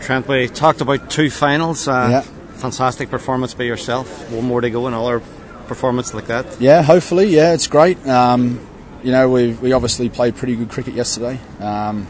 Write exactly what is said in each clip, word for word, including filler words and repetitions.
Trent, we talked about two finals. Uh, yeah. Fantastic performance by yourself. One more to go, another performance like that. Yeah, hopefully. Yeah, it's great. Um, you know, we we obviously played pretty good cricket yesterday. Um,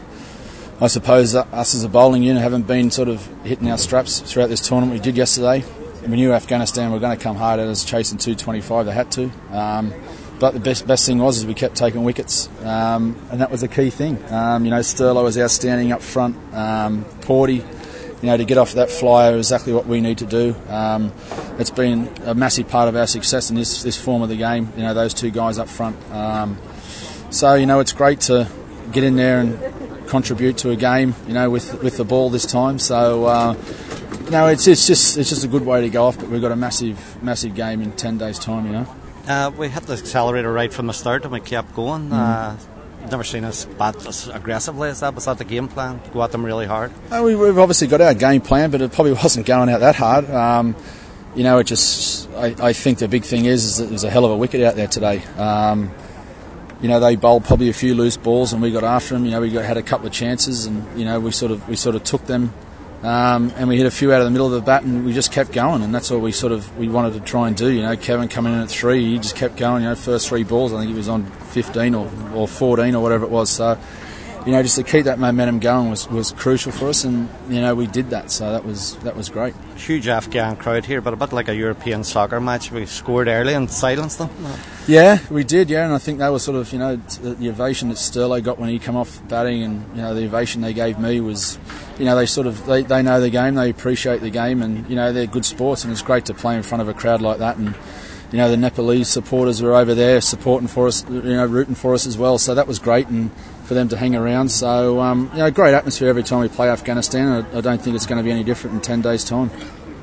I suppose that us as a bowling unit haven't been sort of hitting our straps throughout this tournament. We did yesterday. We knew Afghanistan were going to come hard at us, chasing two twenty-five. They had to. Um, but the best best thing was is we kept taking wickets, um, and that was the key thing. Um, you know, Sterlo was outstanding up front. Um, Porty, you know, to get off that flyer is exactly what we need to do. Um, it's been a massive part of our success in this this form of the game. You know, those two guys up front. Um, so you know, it's great to get in there and contribute to a game, you know, with with the ball this time. So, uh, you know, it's it's just it's just a good way to go off. But we've got a massive massive game in ten days' time, you know. Uh, we hit the accelerator right from the start, and we kept going. Mm. Uh, never seen us bat as aggressively as that. Was that the game plan? Go at them really hard. Uh, we, we've obviously got our game plan, but it probably wasn't going out that hard. Um, you know, it just I, I think the big thing is, is that there's a hell of a wicket out there today. Um, You know, they bowled probably a few loose balls, and we got after them. You know, we got, had a couple of chances, and you know, we sort of we sort of took them, um, and we hit a few out of the middle of the bat, and we just kept going, and that's all we sort of we wanted to try and do. You know, Kevin coming in at three, he just kept going. You know, first three balls, I think he was on fifteen or, or fourteen or whatever it was. So, you know, just to keep that momentum going was, was crucial for us, and you know, we did that. So that was that was great. Huge Afghan crowd here, but a bit like a European soccer match. We scored early and silenced them. Yeah, we did, yeah, and I think they were sort of, you know, the ovation that Sterlo got when he came off batting, and, you know, the ovation they gave me was, you know, they sort of, they, they know the game, they appreciate the game, and, you know, they're good sports, and it's great to play in front of a crowd like that, and, you know, the Nepalese supporters were over there supporting for us, you know, rooting for us as well, so that was great, and for them to hang around, so, um, you know, great atmosphere every time we play Afghanistan. I, I don't think it's going to be any different in ten days' time.